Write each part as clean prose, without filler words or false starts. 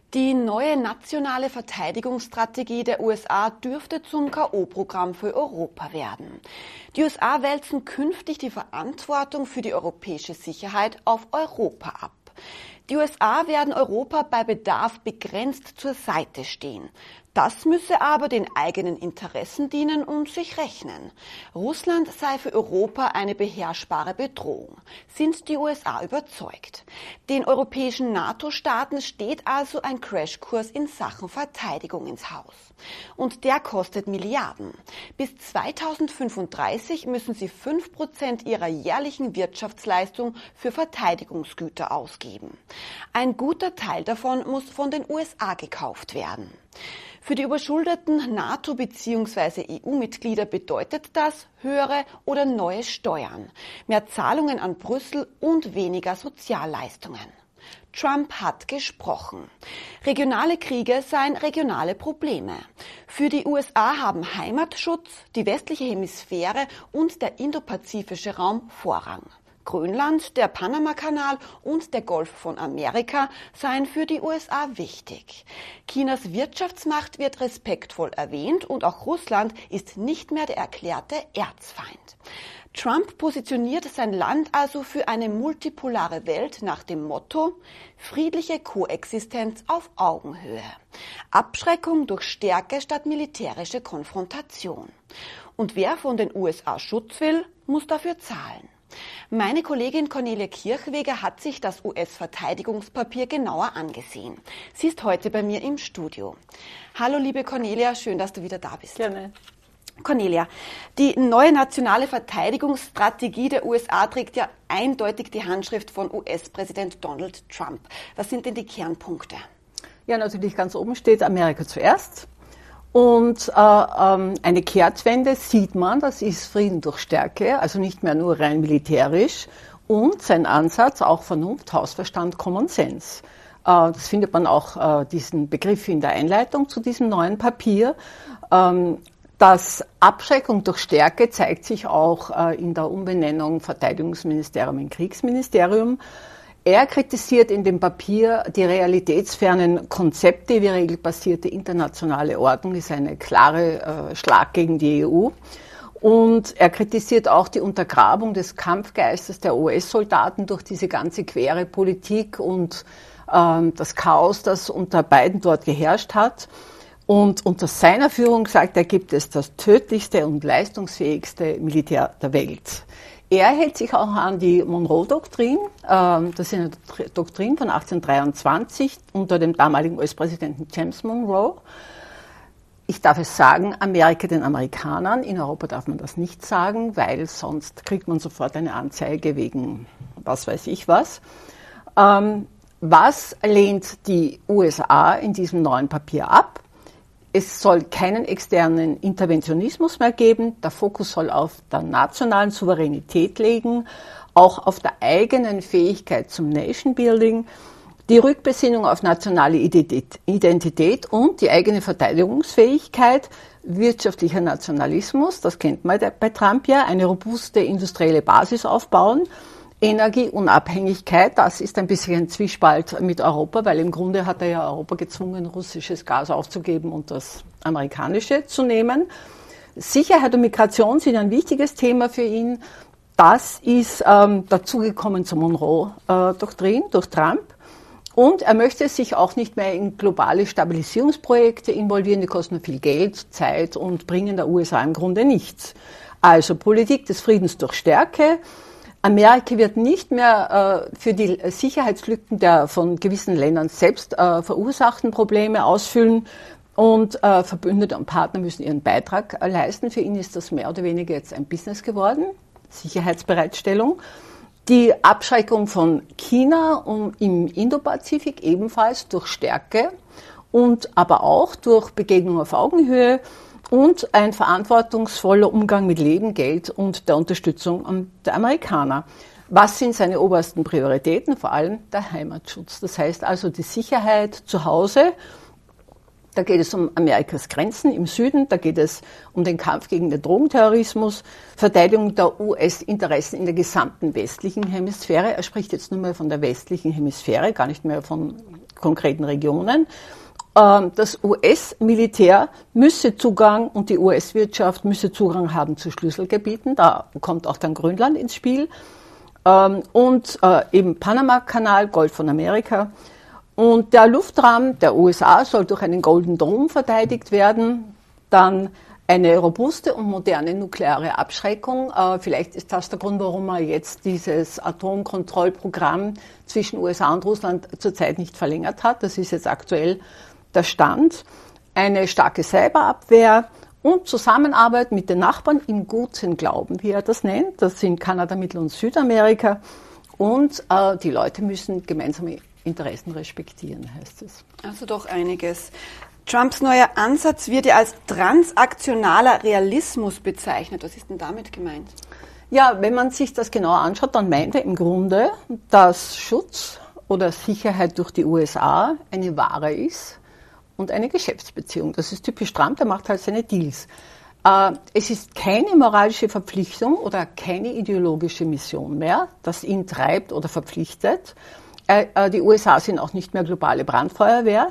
Die neue nationale Verteidigungsstrategie der USA dürfte zum K.O.-Programm für Europa werden. Die USA wälzen künftig die Verantwortung für die europäische Sicherheit auf Europa ab. Die USA werden Europa bei Bedarf begrenzt zur Seite stehen. Das müsse aber den eigenen Interessen dienen und sich rechnen. Russland sei für Europa eine beherrschbare Bedrohung, sind die USA überzeugt. Den europäischen NATO-Staaten steht also ein Crashkurs in Sachen Verteidigung ins Haus. Und der kostet Milliarden. Bis 2035 müssen sie 5% ihrer jährlichen Wirtschaftsleistung für Verteidigungsgüter ausgeben. Ein guter Teil davon muss von den USA gekauft werden. Für die überschuldeten NATO- bzw. EU-Mitglieder bedeutet das höhere oder neue Steuern, mehr Zahlungen an Brüssel und weniger Sozialleistungen. Trump hat gesprochen. Regionale Kriege seien regionale Probleme. Für die USA haben Heimatschutz, die westliche Hemisphäre und der indopazifische Raum Vorrang. Grönland, der Panamakanal und der Golf von Amerika seien für die USA wichtig. Chinas Wirtschaftsmacht wird respektvoll erwähnt und auch Russland ist nicht mehr der erklärte Erzfeind. Trump positioniert sein Land also für eine multipolare Welt nach dem Motto friedliche Koexistenz auf Augenhöhe. Abschreckung durch Stärke statt militärische Konfrontation. Und wer von den USA Schutz will, muss dafür zahlen. Meine Kollegin Cornelia Kirchweger hat sich das US-Verteidigungspapier genauer angesehen. Sie ist heute bei mir im Studio. Hallo liebe Cornelia, schön, dass du wieder da bist. Gerne. Cornelia, die neue nationale Verteidigungsstrategie der USA trägt ja eindeutig die Handschrift von US-Präsident Donald Trump. Was sind denn die Kernpunkte? Ja, natürlich ganz oben steht Amerika zuerst. Und eine Kehrtwende sieht man, das ist Frieden durch Stärke, also nicht mehr nur rein militärisch. Und sein Ansatz, auch Vernunft, Hausverstand, Common Sense. Das findet man auch, diesen Begriff in der Einleitung zu diesem neuen Papier. Das Abschreckung durch Stärke zeigt sich auch in der Umbenennung Verteidigungsministerium in Kriegsministerium. Er kritisiert in dem Papier die realitätsfernen Konzepte wie regelbasierte internationale Ordnung, ist eine klare Schlag gegen die EU. Und er kritisiert auch die Untergrabung des Kampfgeistes der US-Soldaten durch diese ganze quere Politik und das Chaos, das unter Biden dort geherrscht hat. Und unter seiner Führung, sagt er, gibt es das tödlichste und leistungsfähigste Militär der Welt. Er hält sich auch an die Monroe-Doktrin, das ist eine Doktrin von 1823 unter dem damaligen US-Präsidenten James Monroe. Ich darf es sagen, Amerika den Amerikanern, in Europa darf man das nicht sagen, weil sonst kriegt man sofort eine Anzeige wegen was weiß ich was. Was lehnt die USA in diesem neuen Papier ab? Es soll keinen externen Interventionismus mehr geben. Der Fokus soll auf der nationalen Souveränität liegen, auch auf der eigenen Fähigkeit zum Nation Building, die Rückbesinnung auf nationale Identität und die eigene Verteidigungsfähigkeit, wirtschaftlicher Nationalismus, das kennt man bei Trump ja, eine robuste industrielle Basis aufbauen, Energieunabhängigkeit, das ist ein bisschen ein Zwiespalt mit Europa, weil im Grunde hat er ja Europa gezwungen, russisches Gas aufzugeben und das amerikanische zu nehmen. Sicherheit und Migration sind ein wichtiges Thema für ihn. Das ist dazugekommen zur Monroe-Doktrin durch Trump. Und er möchte sich auch nicht mehr in globale Stabilisierungsprojekte involvieren, die kosten nur viel Geld, Zeit und bringen der USA im Grunde nichts. Also Politik des Friedens durch Stärke. Amerika wird nicht mehr für die Sicherheitslücken der von gewissen Ländern selbst verursachten Probleme ausfüllen und Verbündete und Partner müssen ihren Beitrag leisten. Für ihn ist das mehr oder weniger jetzt ein Business geworden, Sicherheitsbereitstellung. Die Abschreckung von China im Indopazifik ebenfalls durch Stärke und aber auch durch Begegnung auf Augenhöhe. Und ein verantwortungsvoller Umgang mit Leben, Geld und der Unterstützung der Amerikaner. Was sind seine obersten Prioritäten? Vor allem der Heimatschutz. Das heißt also die Sicherheit zu Hause. Da geht es um Amerikas Grenzen im Süden, da geht es um den Kampf gegen den Drogenterrorismus, Verteidigung der US-Interessen in der gesamten westlichen Hemisphäre. Er spricht jetzt nur mehr von der westlichen Hemisphäre, gar nicht mehr von konkreten Regionen. Das US-Militär müsse Zugang und die US-Wirtschaft müsse Zugang haben zu Schlüsselgebieten. Da kommt auch dann Grönland ins Spiel. Und eben Panama-Kanal, Golf von Amerika. Und der Luftraum der USA soll durch einen Golden Dome verteidigt werden. Dann eine robuste und moderne nukleare Abschreckung. Vielleicht ist das der Grund, warum man jetzt dieses Atomkontrollprogramm zwischen USA und Russland zurzeit nicht verlängert hat. Das ist jetzt aktuell der Stand. Eine starke Cyberabwehr und Zusammenarbeit mit den Nachbarn im guten Glauben, wie er das nennt. Das sind Kanada, Mittel- und Südamerika. Und die Leute müssen gemeinsame Interessen respektieren, heißt es. Also doch einiges. Trumps neuer Ansatz wird ja als transaktionaler Realismus bezeichnet. Was ist denn damit gemeint? Ja, wenn man sich das genauer anschaut, dann meint er im Grunde, dass Schutz oder Sicherheit durch die USA eine Ware ist und eine Geschäftsbeziehung. Das ist typisch Trump, der macht halt seine Deals. Es ist keine moralische Verpflichtung oder keine ideologische Mission mehr, das ihn treibt oder verpflichtet. Die USA sind auch nicht mehr globale Brandfeuerwehr.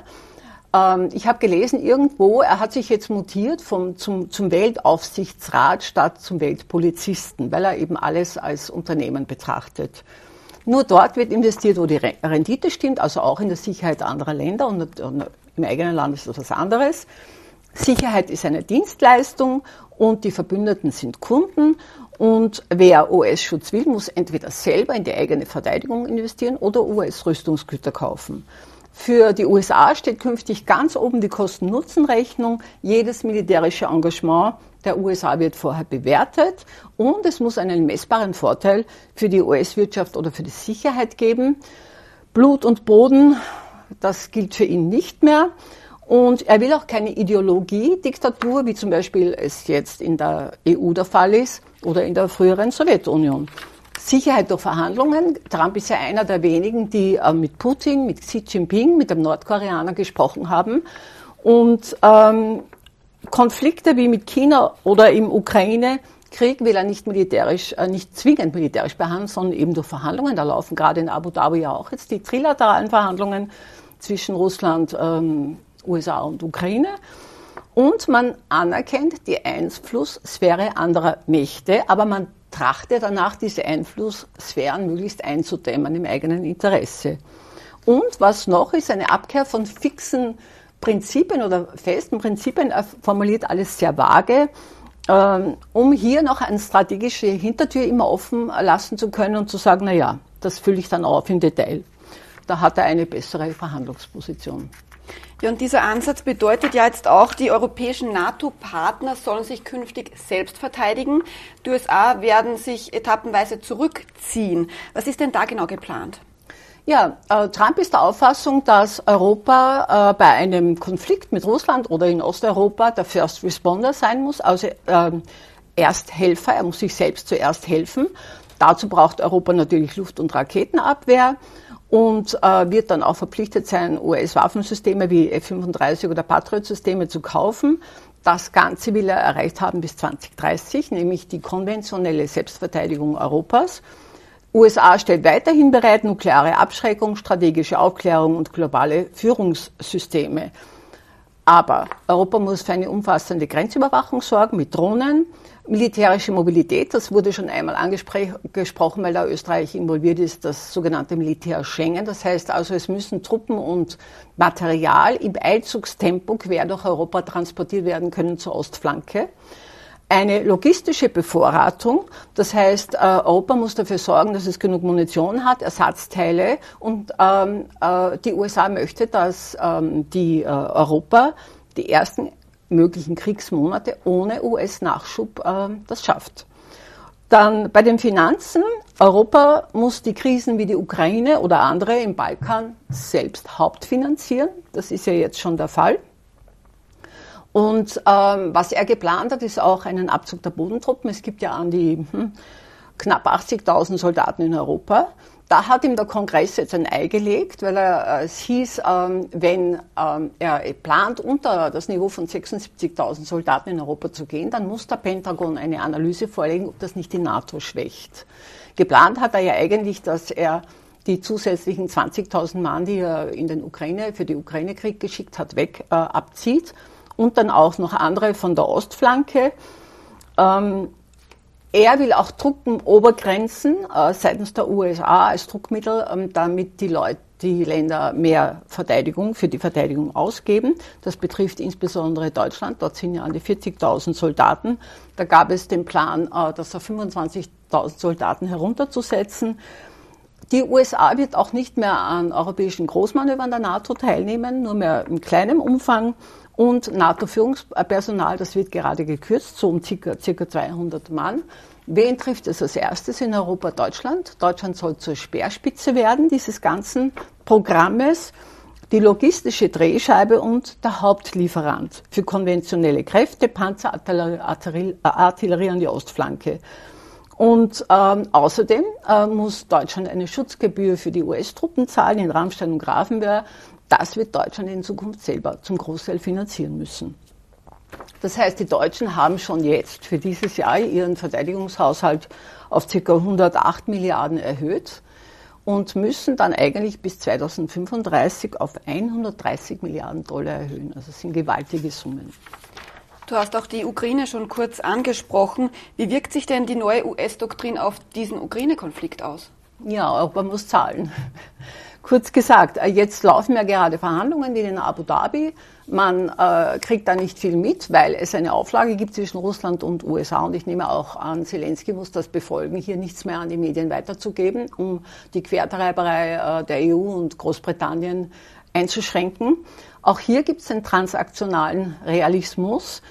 Ich habe gelesen irgendwo, er hat sich jetzt mutiert zum Weltaufsichtsrat statt zum Weltpolizisten, weil er eben alles als Unternehmen betrachtet. Nur dort wird investiert, wo die Rendite stimmt, also auch in der Sicherheit anderer Länder und im eigenen Land ist das was anderes. Sicherheit ist eine Dienstleistung und die Verbündeten sind Kunden. Und wer US-Schutz will, muss entweder selber in die eigene Verteidigung investieren oder US-Rüstungsgüter kaufen. Für die USA steht künftig ganz oben die Kosten-Nutzen-Rechnung. Jedes militärische Engagement der USA wird vorher bewertet und es muss einen messbaren Vorteil für die US-Wirtschaft oder für die Sicherheit geben. Blut und Boden, das gilt für ihn nicht mehr. Und er will auch keine Ideologie-Diktatur, wie zum Beispiel es jetzt in der EU der Fall ist oder in der früheren Sowjetunion. Sicherheit durch Verhandlungen. Trump ist ja einer der wenigen, die mit Putin, mit Xi Jinping, mit dem Nordkoreaner gesprochen haben. Und Konflikte wie mit China oder im Ukraine-Krieg will er nicht zwingend militärisch behandeln, sondern eben durch Verhandlungen. Da laufen gerade in Abu Dhabi ja auch jetzt die trilateralen Verhandlungen zwischen Russland, USA und Ukraine. Und man anerkennt die Einflusssphäre anderer Mächte, aber man trachte danach, diese Einflusssphären möglichst einzudämmen im eigenen Interesse. Und was noch ist, eine Abkehr von fixen Prinzipien oder festen Prinzipien, er formuliert alles sehr vage, um hier noch eine strategische Hintertür immer offen lassen zu können und zu sagen, na ja, das fülle ich dann auf im Detail. Da hat er eine bessere Verhandlungsposition. Ja, und dieser Ansatz bedeutet ja jetzt auch, die europäischen NATO-Partner sollen sich künftig selbst verteidigen. Die USA werden sich etappenweise zurückziehen. Was ist denn da genau geplant? Ja, Trump ist der Auffassung, dass Europa bei einem Konflikt mit Russland oder in Osteuropa der First Responder sein muss, also Ersthelfer. Er muss sich selbst zuerst helfen. Dazu braucht Europa natürlich Luft- und Raketenabwehr. Und wird dann auch verpflichtet sein, US-Waffensysteme wie F-35 oder Patriot-Systeme zu kaufen. Das Ganze will er erreicht haben bis 2030, nämlich die konventionelle Selbstverteidigung Europas. USA stellt weiterhin bereit nukleare Abschreckung, strategische Aufklärung und globale Führungssysteme. Aber Europa muss für eine umfassende Grenzüberwachung sorgen mit Drohnen. Militärische Mobilität, das wurde schon einmal angesprochen, weil da Österreich involviert ist, das sogenannte Militär Schengen. Das heißt also, es müssen Truppen und Material im Eilzugstempo quer durch Europa transportiert werden können zur Ostflanke. Eine logistische Bevorratung, das heißt, Europa muss dafür sorgen, dass es genug Munition hat, Ersatzteile und die USA möchte, dass Europa die ersten möglichen Kriegsmonate ohne US-Nachschub das schafft. Dann bei den Finanzen. Europa muss die Krisen wie die Ukraine oder andere im Balkan selbst hauptfinanzieren. Das ist ja jetzt schon der Fall. Und was er geplant hat, ist auch einen Abzug der Bodentruppen. Es gibt ja an die knapp 80.000 Soldaten in Europa. Da hat ihm der Kongress jetzt ein Ei gelegt, weil es hieß, wenn er plant, unter das Niveau von 76.000 Soldaten in Europa zu gehen, dann muss der Pentagon eine Analyse vorlegen, ob das nicht die NATO schwächt. Geplant hat er ja eigentlich, dass er die zusätzlichen 20.000 Mann, die er in den für die Ukraine-Krieg geschickt hat, abzieht und dann auch noch andere von der Ostflanke. Er will auch Truppenobergrenzen seitens der USA als Druckmittel, damit die Länder mehr für die Verteidigung ausgeben. Das betrifft insbesondere Deutschland. Dort sind ja an die 40.000 Soldaten. Da gab es den Plan, das auf 25.000 Soldaten herunterzusetzen. Die USA wird auch nicht mehr an europäischen Großmanövern der NATO teilnehmen, nur mehr in kleinem Umfang. Und NATO-Führungspersonal, das wird gerade gekürzt, so um circa 200 Mann. Wen trifft es als erstes in Europa? Deutschland. Deutschland soll zur Speerspitze werden dieses ganzen Programmes, die logistische Drehscheibe und der Hauptlieferant für konventionelle Kräfte, Panzer, Artillerie an die Ostflanke. Und außerdem muss Deutschland eine Schutzgebühr für die US-Truppen zahlen in Ramstein und Grafenwöhr. Das wird Deutschland in Zukunft selber zum Großteil finanzieren müssen. Das heißt, die Deutschen haben schon jetzt für dieses Jahr ihren Verteidigungshaushalt auf ca. 108 Milliarden erhöht und müssen dann eigentlich bis 2035 auf 130 Milliarden Dollar erhöhen. Also das sind gewaltige Summen. Du hast auch die Ukraine schon kurz angesprochen. Wie wirkt sich denn die neue US-Doktrin auf diesen Ukraine-Konflikt aus? Ja, Europa muss zahlen. Kurz gesagt, jetzt laufen ja gerade Verhandlungen in Abu Dhabi. Man kriegt da nicht viel mit, weil es eine Auflage gibt zwischen Russland und USA. Und ich nehme auch an, Zelensky muss das befolgen, hier nichts mehr an die Medien weiterzugeben, um die Quertreiberei der EU und Großbritannien einzuschränken. Auch hier gibt es einen transaktionalen Realismus,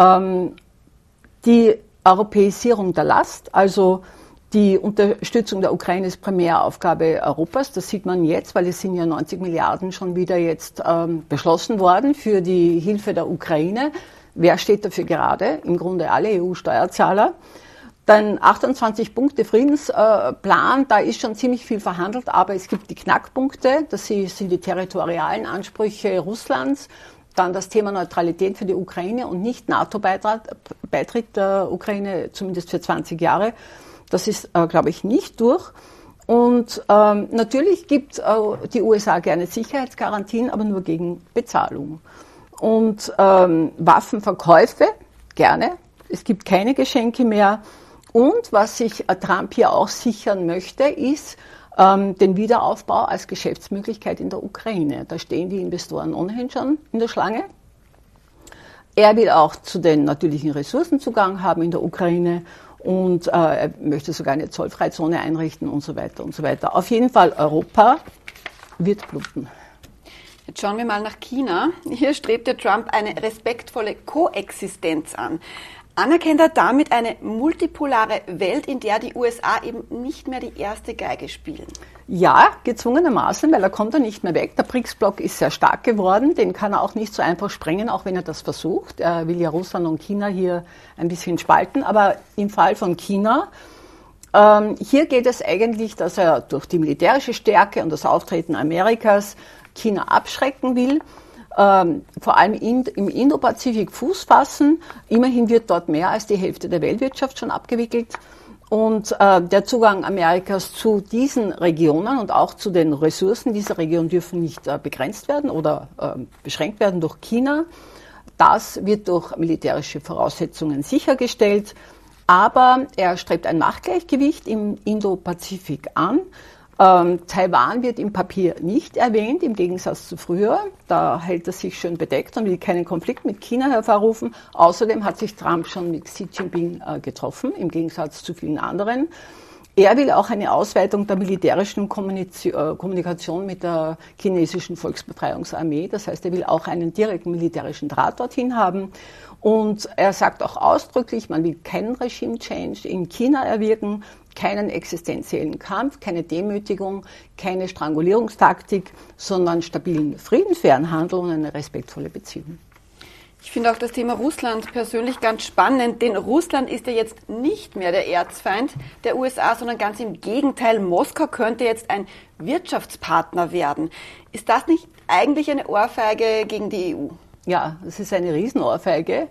die Europäisierung der Last, also die Unterstützung der Ukraine ist Primäraufgabe Europas. Das sieht man jetzt, weil es sind ja 90 Milliarden schon wieder jetzt beschlossen worden für die Hilfe der Ukraine. Wer steht dafür gerade? Im Grunde alle EU-Steuerzahler. Dann 28 Punkte Friedensplan, da ist schon ziemlich viel verhandelt, aber es gibt die Knackpunkte, das sind die territorialen Ansprüche Russlands, dann das Thema Neutralität für die Ukraine und nicht NATO-Beitritt der Ukraine, zumindest für 20 Jahre. Das ist, glaube ich, nicht durch. Und natürlich gibt die USA gerne Sicherheitsgarantien, aber nur gegen Bezahlung. Und Waffenverkäufe gerne. Es gibt keine Geschenke mehr. Und was sich Trump hier auch sichern möchte, ist den Wiederaufbau als Geschäftsmöglichkeit in der Ukraine. Da stehen die Investoren ohnehin schon in der Schlange. Er will auch zu den natürlichen Ressourcen Zugang haben in der Ukraine. Und er möchte sogar eine Zollfreizone einrichten und so weiter und so weiter. Auf jeden Fall, Europa wird bluten. Jetzt schauen wir mal nach China. Hier strebte Trump eine respektvolle Koexistenz an. Anerkennt er damit eine multipolare Welt, in der die USA eben nicht mehr die erste Geige spielen? Ja, gezwungenermaßen, weil er kommt da nicht mehr weg. Der BRICS-Block ist sehr stark geworden, den kann er auch nicht so einfach sprengen, auch wenn er das versucht. Er will ja Russland und China hier ein bisschen spalten, aber im Fall von China, hier geht es eigentlich, dass er durch die militärische Stärke und das Auftreten Amerikas China abschrecken will. Vor allem im Indopazifik Fuß fassen. Immerhin wird dort mehr als die Hälfte der Weltwirtschaft schon abgewickelt. Und der Zugang Amerikas zu diesen Regionen und auch zu den Ressourcen dieser Region dürfen nicht begrenzt werden oder beschränkt werden durch China. Das wird durch militärische Voraussetzungen sichergestellt. Aber er strebt ein Machtgleichgewicht im Indopazifik an. Taiwan wird im Papier nicht erwähnt, im Gegensatz zu früher. Da hält er sich schön bedeckt und will keinen Konflikt mit China hervorrufen. Außerdem hat sich Trump schon mit Xi Jinping getroffen, im Gegensatz zu vielen anderen. Er will auch eine Ausweitung der militärischen Kommunikation mit der chinesischen Volksbefreiungsarmee. Das heißt, er will auch einen direkten militärischen Draht dorthin haben. Und er sagt auch ausdrücklich, man will keinen Regime-Change in China erwirken, keinen existenziellen Kampf, keine Demütigung, keine Strangulierungstaktik, sondern stabilen friedensfairen Handel und eine respektvolle Beziehung. Ich finde auch das Thema Russland persönlich ganz spannend, denn Russland ist ja jetzt nicht mehr der Erzfeind der USA, sondern ganz im Gegenteil. Moskau könnte jetzt ein Wirtschaftspartner werden. Ist das nicht eigentlich eine Ohrfeige gegen die EU? Ja, es ist eine Riesenohrfeige.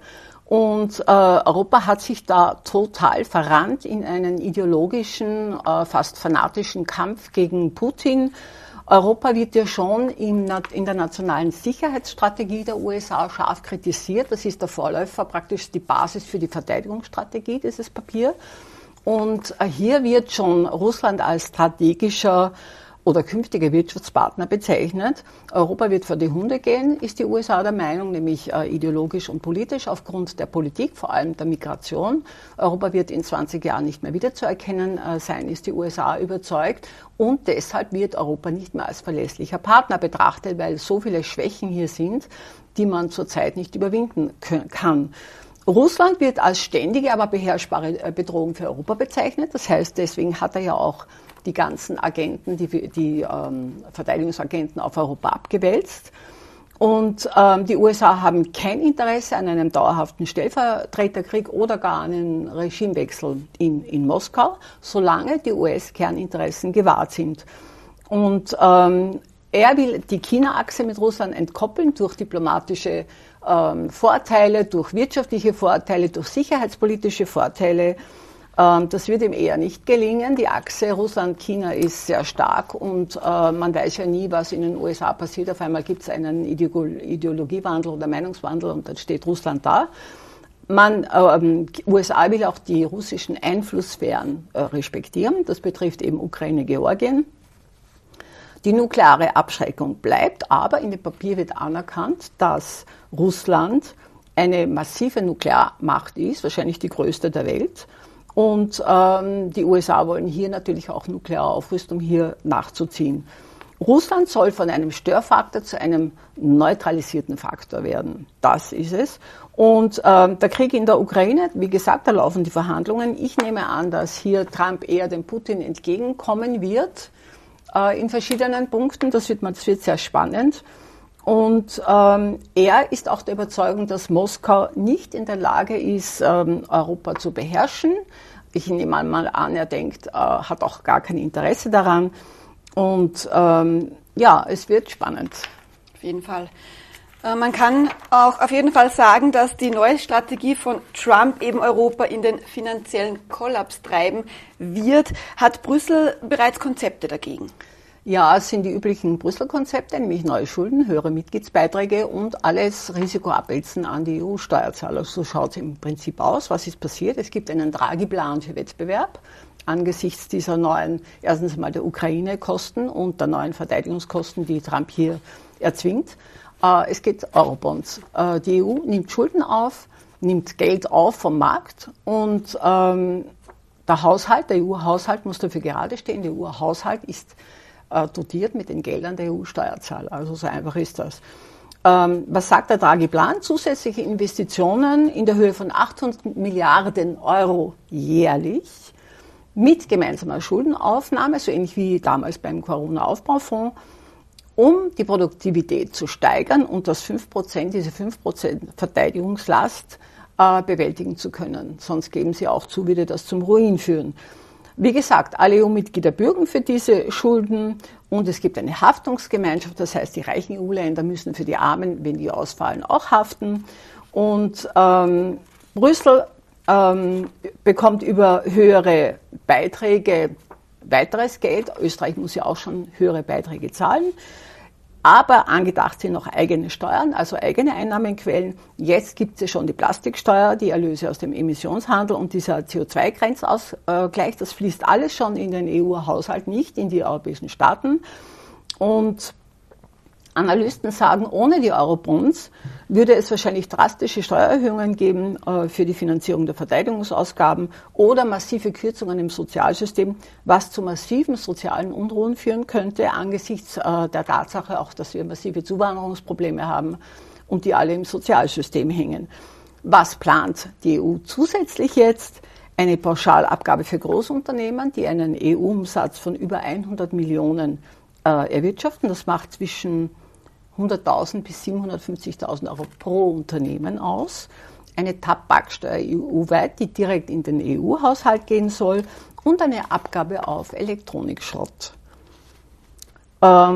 Und Europa hat sich da total verrannt in einen ideologischen, fast fanatischen Kampf gegen Putin. Europa wird ja schon in der nationalen Sicherheitsstrategie der USA scharf kritisiert. Das ist der Vorläufer, praktisch die Basis für die Verteidigungsstrategie, dieses Papier. Und hier wird schon Russland als strategischer oder künftiger Wirtschaftspartner bezeichnet. Europa wird vor die Hunde gehen, ist die USA der Meinung, nämlich ideologisch und politisch aufgrund der Politik, vor allem der Migration. Europa wird in 20 Jahren nicht mehr wiederzuerkennen sein, ist die USA überzeugt. Und deshalb wird Europa nicht mehr als verlässlicher Partner betrachtet, weil so viele Schwächen hier sind, die man zurzeit nicht überwinden kann. Russland wird als ständige, aber beherrschbare Bedrohung für Europa bezeichnet. Das heißt, deswegen hat er ja auch die ganzen Agenten, die Verteidigungsagenten auf Europa abgewälzt. Und die USA haben kein Interesse an einem dauerhaften Stellvertreterkrieg oder gar einen Regimewechsel in Moskau, solange die US-Kerninteressen gewahrt sind. Und er will die China-Achse mit Russland entkoppeln durch diplomatische Vorteile, durch wirtschaftliche Vorteile, durch sicherheitspolitische Vorteile. Das wird ihm eher nicht gelingen. Die Achse Russland-China ist sehr stark und man weiß ja nie, was in den USA passiert. Auf einmal gibt es einen Ideologiewandel oder Meinungswandel und dann steht Russland da. USA will auch die russischen Einflusssphären respektieren. Das betrifft eben Ukraine, Georgien. Die nukleare Abschreckung bleibt, aber in dem Papier wird anerkannt, dass Russland eine massive Nuklearmacht ist, wahrscheinlich die größte der Welt. Und die USA wollen hier natürlich auch Nuklearaufrüstung hier nachzuziehen. Russland soll von einem Störfaktor zu einem neutralisierten Faktor werden. Das ist es. Und der Krieg in der Ukraine, wie gesagt, da laufen die Verhandlungen. Ich nehme an, dass hier Trump eher dem Putin entgegenkommen wird in verschiedenen Punkten. Das wird sehr spannend. Und er ist auch der Überzeugung, dass Moskau nicht in der Lage ist, Europa zu beherrschen. Ich nehme mal an, er denkt, hat auch gar kein Interesse daran. Und es wird spannend. Auf jeden Fall. Man kann auch auf jeden Fall sagen, dass die neue Strategie von Trump eben Europa in den finanziellen Kollaps treiben wird. Hat Brüssel bereits Konzepte dagegen? Ja, es sind die üblichen Brüssel-Konzepte, nämlich neue Schulden, höhere Mitgliedsbeiträge und alles Risiko abwälzen an die EU-Steuerzahler. So schaut es im Prinzip aus. Was ist passiert? Es gibt einen Draghi-Plan für Wettbewerb angesichts dieser neuen, erstens einmal der Ukraine-Kosten und der neuen Verteidigungskosten, die Trump hier erzwingt. Es geht Eurobonds. Die EU nimmt Schulden auf, nimmt Geld auf vom Markt und der EU-Haushalt muss dafür gerade stehen. Der EU-Haushalt ist dotiert mit den Geldern der EU-Steuerzahler. Also so einfach ist das. Was sagt der Draghi-Plan? Zusätzliche Investitionen in der Höhe von 800 Milliarden Euro jährlich mit gemeinsamer Schuldenaufnahme, so ähnlich wie damals beim Corona-Aufbaufonds, um die Produktivität zu steigern und diese 5% Verteidigungslast bewältigen zu können. Sonst geben sie auch zu, würde das zum Ruin führen. Wie gesagt, alle EU-Mitglieder bürgen für diese Schulden und es gibt eine Haftungsgemeinschaft, das heißt, die reichen EU-Länder müssen für die Armen, wenn die ausfallen, auch haften. Und Brüssel bekommt über höhere Beiträge weiteres Geld. Österreich muss ja auch schon höhere Beiträge zahlen. Aber angedacht sind noch eigene Steuern, also eigene Einnahmenquellen. Jetzt gibt es ja schon die Plastiksteuer, die Erlöse aus dem Emissionshandel und dieser CO2-Grenzausgleich. Das fließt alles schon in den EU-Haushalt, nicht in die europäischen Staaten. Und Analysten sagen, ohne die Eurobonds würde es wahrscheinlich drastische Steuererhöhungen geben für die Finanzierung der Verteidigungsausgaben oder massive Kürzungen im Sozialsystem, was zu massiven sozialen Unruhen führen könnte, angesichts der Tatsache auch, dass wir massive Zuwanderungsprobleme haben und die alle im Sozialsystem hängen. Was plant die EU zusätzlich jetzt? Eine Pauschalabgabe für Großunternehmen, die einen EU-Umsatz von über 100 Millionen erwirtschaften. Das macht zwischen 100.000 bis 750.000 Euro pro Unternehmen aus. Eine Tabaksteuer EU-weit, die direkt in den EU-Haushalt gehen soll und eine Abgabe auf Elektronikschrott.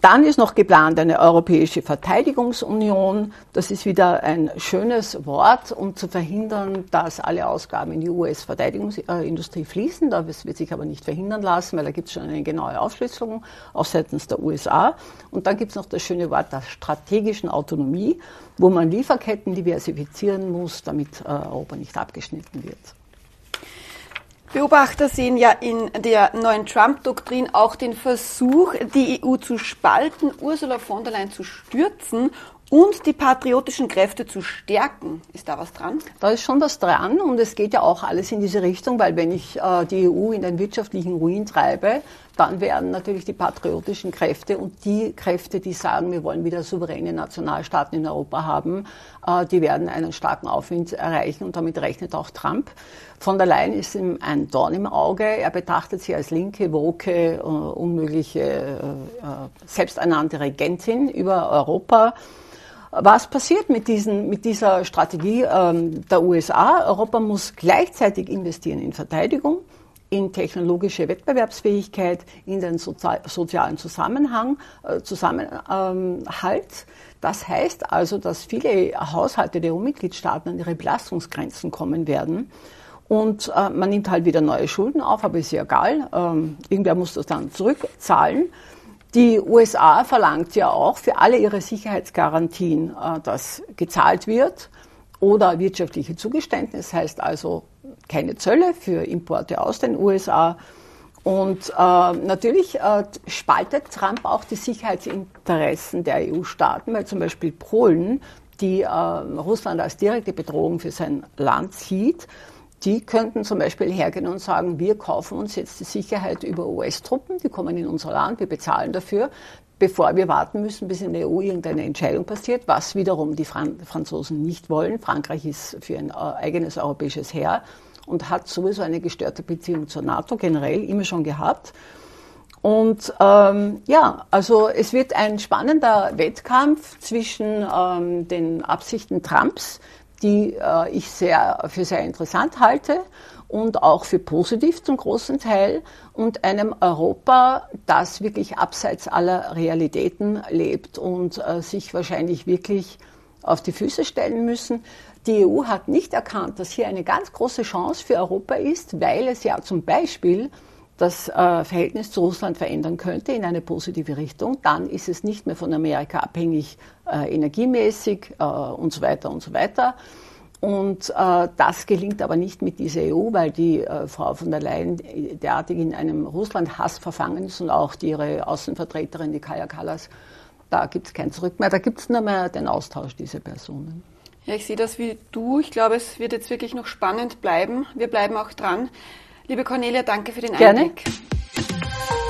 Dann ist noch geplant eine europäische Verteidigungsunion. Das ist wieder ein schönes Wort, um zu verhindern, dass alle Ausgaben in die US-Verteidigungsindustrie fließen. Das wird sich aber nicht verhindern lassen, weil da gibt es schon eine genaue Aufschlüsselung, auch seitens der USA. Und dann gibt es noch das schöne Wort der strategischen Autonomie, wo man Lieferketten diversifizieren muss, damit Europa nicht abgeschnitten wird. Beobachter sehen ja in der neuen Trump-Doktrin auch den Versuch, die EU zu spalten, Ursula von der Leyen zu stürzen und die patriotischen Kräfte zu stärken. Ist da was dran? Da ist schon was dran und es geht ja auch alles in diese Richtung, weil wenn ich die EU in den wirtschaftlichen Ruin treibe, dann werden natürlich die patriotischen Kräfte und die Kräfte, die sagen, wir wollen wieder souveräne Nationalstaaten in Europa haben, die werden einen starken Aufwind erreichen und damit rechnet auch Trump. Von der Leyen ist ihm ein Dorn im Auge. Er betrachtet sie als linke, woke, unmögliche, selbsternannte Regentin über Europa. Was passiert mit dieser Strategie der USA? Europa muss gleichzeitig investieren in Verteidigung, in technologische Wettbewerbsfähigkeit, in den sozialen Zusammenhalt. Das heißt also, dass viele Haushalte der EU-Mitgliedstaaten an ihre Belastungsgrenzen kommen werden. Und man nimmt halt wieder neue Schulden auf, aber ist ja egal. Irgendwer muss das dann zurückzahlen. Die USA verlangt ja auch für alle ihre Sicherheitsgarantien, dass gezahlt wird oder wirtschaftliche Zugeständnisse, heißt also keine Zölle für Importe aus den USA. Und natürlich spaltet Trump auch die Sicherheitsinteressen der EU-Staaten, weil zum Beispiel Polen, die Russland als direkte Bedrohung für sein Land sieht, die könnten zum Beispiel hergehen und sagen, wir kaufen uns jetzt die Sicherheit über US-Truppen, die kommen in unser Land, wir bezahlen dafür, bevor wir warten müssen, bis in der EU irgendeine Entscheidung passiert, was wiederum die Franzosen nicht wollen. Frankreich ist für ein eigenes europäisches Heer und hat sowieso eine gestörte Beziehung zur NATO generell immer schon gehabt. Und also es wird ein spannender Wettkampf zwischen den Absichten Trumps, die ich für sehr interessant halte und auch für positiv zum großen Teil, und einem Europa, das wirklich abseits aller Realitäten lebt und sich wahrscheinlich wirklich auf die Füße stellen müssen. Die EU hat nicht erkannt, dass hier eine ganz große Chance für Europa ist, weil es ja zum Beispiel das Verhältnis zu Russland verändern könnte in eine positive Richtung. Dann ist es nicht mehr von Amerika abhängig, energiemäßig und so weiter und so weiter. Und das gelingt aber nicht mit dieser EU, weil die Frau von der Leyen derartig in einem Russland-Hass verfangen ist und auch ihre Außenvertreterin, die Kaja Kallas, da gibt es kein Zurück mehr. Da gibt es nur mehr den Austausch dieser Personen. Ja, ich sehe das wie du. Ich glaube, es wird jetzt wirklich noch spannend bleiben. Wir bleiben auch dran. Liebe Cornelia, danke für den Einblick. Gerne.